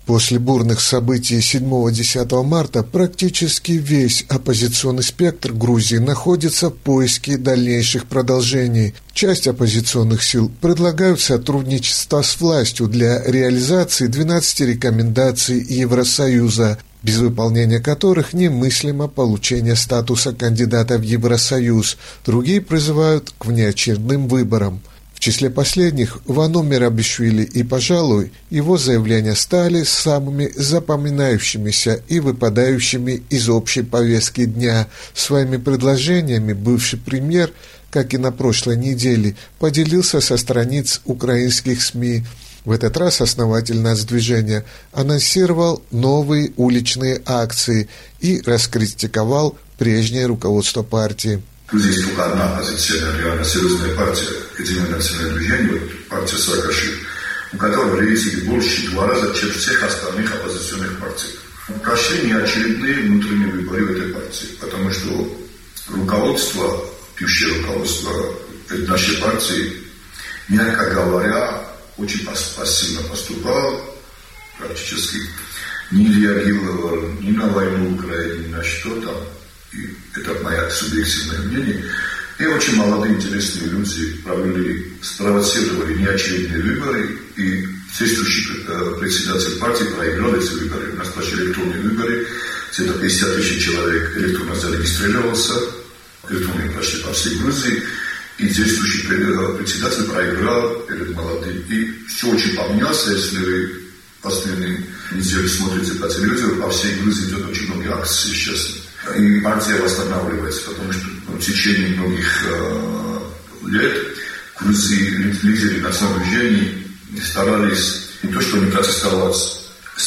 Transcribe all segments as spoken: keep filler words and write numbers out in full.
После бурных событий седьмого-десятого марта практически весь оппозиционный спектр Грузии находится в поиске дальнейших продолжений. Часть оппозиционных сил предлагают сотрудничество с властью для реализации двенадцати рекомендаций Евросоюза, без выполнения которых немыслимо получение статуса кандидата в Евросоюз. Другие призывают к внеочередным выборам. В числе последних Вано Мерабишвили, и, пожалуй, его заявления стали самыми запоминающимися и выпадающими из общей повестки дня. Своими предложениями бывший премьер, как и на прошлой неделе, поделился со страниц украинских СМИ. В этот раз основатель нацдвижения анонсировал новые уличные акции и раскритиковал прежнее руководство партии. Тут есть только одна оппозиционная, реально серьезная партия, Единое национальное движение, партия Саакашвили, у которой рейтинги больше два раза, чем всех остальных оппозиционных партий. Прошли неочередные внутренние выборы в этой партии, потому что руководство, бывшее руководство нашей партии, мягко говоря, очень пассивно поступало, практически не реагировало ни на войну в Украине, ни на что-то. И это мое субъективное мнение. И очень молодые, интересные люди провели, спровоцировали неочередные выборы, и действующий председатель партии проиграл эти выборы. У нас прошли электронные выборы, где-то пятьдесят тысяч человек электронно зарегистрировался, электронные прошли по всей Грузии, и действующий председатель проиграл перед молодым. И все очень поменялось, если вы последние недели смотрите по телевизору, по всей Грузии идет очень много акций сейчас. И партия восстанавливается, потому что в течение многих э, лет в Грузии лидеры национальных движений старались не то что не протестовать,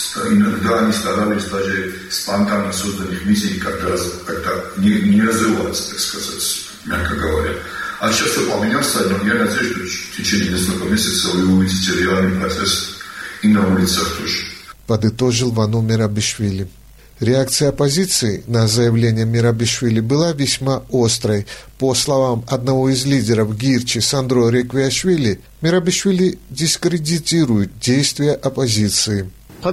иногда они старались даже спонтанно созданных митингов как-то, как-то не, не развиваться, так сказать, мягко говоря. А сейчас все поменялось, но я надеюсь, что в течение нескольких месяцев вы увидите реальный протест и на улицах тоже. Подытожил Вано Мерабишвили. Реакция оппозиции на заявление Мерабишвили была весьма острой. По словам одного из лидеров Гирчи Сандро Реквиашвили, Мерабишвили дискредитирует действия оппозиции.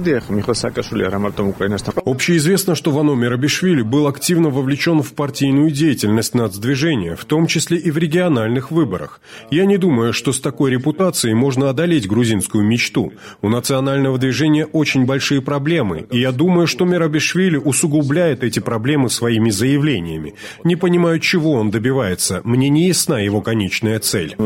Общеизвестно, что Вано Мерабишвили был активно вовлечен в партийную деятельность нацдвижения, в том числе и в региональных выборах. Я не думаю, что с такой репутацией можно одолеть грузинскую мечту. У национального движения очень большие проблемы, и я думаю, что Мерабишвили усугубляет эти проблемы своими заявлениями. Не понимаю, чего он добивается. Мне не ясна его конечная цель.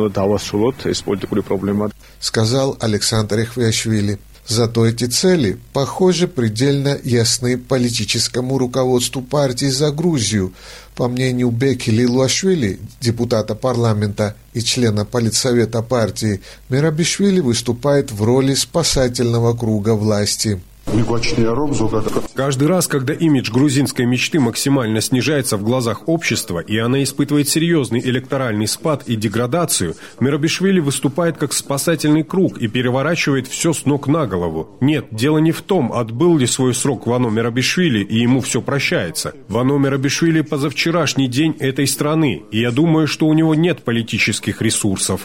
Сказал Александр Реквиашвили. Зато эти цели, похоже, предельно ясны политическому руководству партии «За Грузию». По мнению Беки Лилуашвили, депутата парламента и члена политсовета партии, Мерабишвили выступает в роли спасательного круга власти. Каждый раз, когда имидж грузинской мечты максимально снижается в глазах общества, и она испытывает серьезный электоральный спад и деградацию, Мерабишвили выступает как спасательный круг и переворачивает все с ног на голову. Нет, дело не в том, отбыл ли свой срок Вано Мерабишвили, и ему все прощается. Вано Мерабишвили позавчерашний день этой страны, и я думаю, что у него нет политических ресурсов.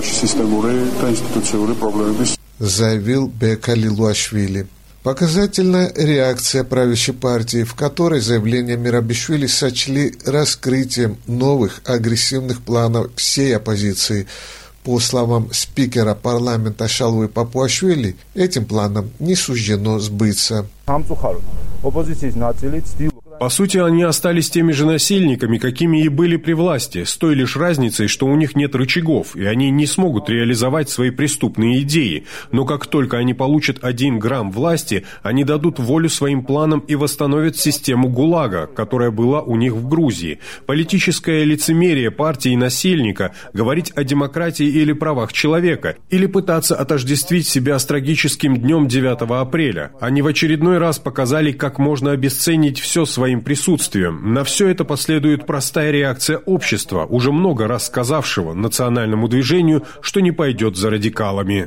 Заявил Бека Лилуашвили. Показательна реакция правящей партии, в которой заявление Мерабишвили сочли раскрытием новых агрессивных планов всей оппозиции. По словам спикера парламента Шалвы Папуашвили, этим планам не суждено сбыться. По сути, они остались теми же насильниками, какими и были при власти, с той лишь разницей, что у них нет рычагов, и они не смогут реализовать свои преступные идеи. Но как только они получат один грамм власти, они дадут волю своим планам и восстановят систему ГУЛАГа, которая была у них в Грузии. Политическое лицемерие партии насильника, говорить о демократии или правах человека, или пытаться отождествить себя с трагическим днем девятого апреля. Они в очередной раз показали, как можно обесценить все своим присутствием. На все это последует простая реакция общества, уже много раз сказавшего национальному движению, что не пойдет за радикалами.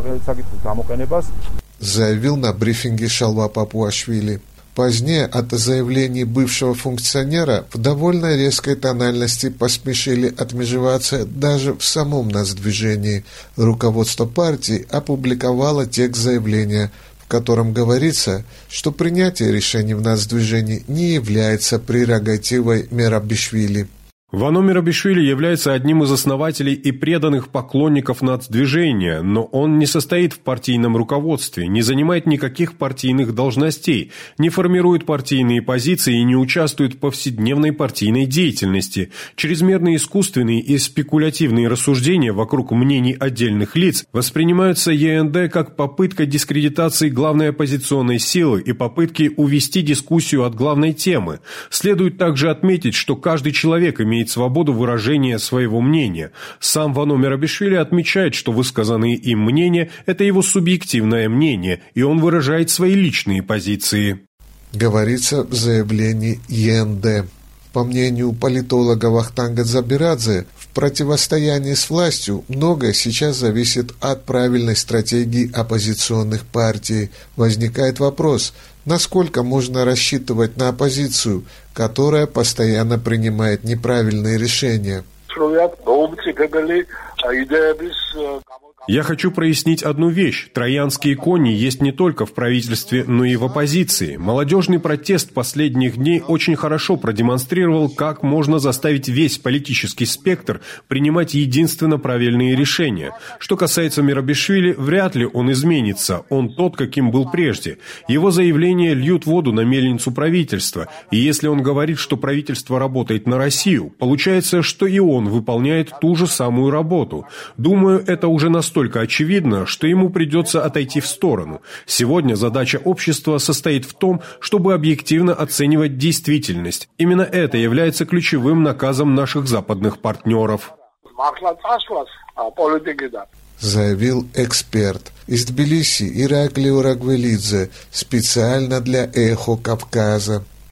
Заявил на брифинге Шалва Папуашвили. Позднее от заявлений бывшего функционера в довольно резкой тональности поспешили отмежеваться даже в самом нацдвижении. Руководство партии опубликовало текст заявления, в котором говорится, что принятие решений в нацдвижении не является прерогативой Мерабишвили. Вано Мерабишвили является одним из основателей и преданных поклонников нацдвижения, но он не состоит в партийном руководстве, не занимает никаких партийных должностей, не формирует партийные позиции и не участвует в повседневной партийной деятельности. Чрезмерно искусственные и спекулятивные рассуждения вокруг мнений отдельных лиц воспринимаются Е Н Д как попытка дискредитации главной оппозиционной силы и попытки увести дискуссию от главной темы. Следует также отметить, что каждый человек имеет свободу выражения своего мнения. Сам Вано Мерабишвили отмечает, что высказанные им мнения – это его субъективное мнение, и он выражает свои личные позиции. Говорится в заявлении Е Н Д. По мнению политолога Вахтанга Дзабирадзе, в противостоянии с властью многое сейчас зависит от правильной стратегии оппозиционных партий. Возникает вопрос, насколько можно рассчитывать на оппозицию, которая постоянно принимает неправильные решения. Я хочу прояснить одну вещь. Троянские кони есть не только в правительстве, но и в оппозиции. Молодежный протест последних дней очень хорошо продемонстрировал, как можно заставить весь политический спектр принимать единственно правильные решения. Что касается Мерабишвили, вряд ли он изменится. Он тот, каким был прежде. Его заявления льют воду на мельницу правительства. И если он говорит, что правительство работает на Россию, получается, что и он выполняет ту же самую работу. Думаю, это уже настолько Настолько очевидно, что ему придется отойти в сторону. Сегодня задача общества состоит в том, чтобы объективно оценивать действительность. Именно это является ключевым наказом наших западных партнеров. Заявил эксперт. Из Тбилиси Ираклий Урагвелидзе специально для «Эхо Кавказа».